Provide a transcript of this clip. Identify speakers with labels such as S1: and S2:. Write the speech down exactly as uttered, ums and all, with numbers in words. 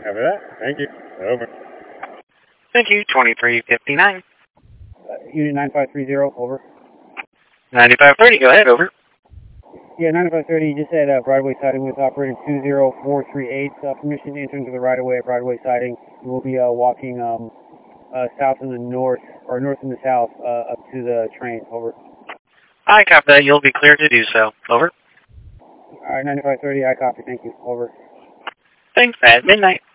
S1: After that, thank you. Over.
S2: Thank you, twenty-three fifty-nine.
S1: Uh, unit nine five three zero, over.
S2: ninety-five thirty, go ahead, over.
S1: Yeah, ninety-five thirty, you just had a right-of-way siding with operator two zero four three eight. Uh, permission to enter into the right-of-way at right-of-way siding. We'll be uh, walking um, uh, south and the north, or north and the south, uh, up to the train, over.
S2: I copy that. You'll be cleared to do so. Over.
S1: All right, ninety-five thirty, I copy. Thank you. Over.
S2: Thanks, at midnight.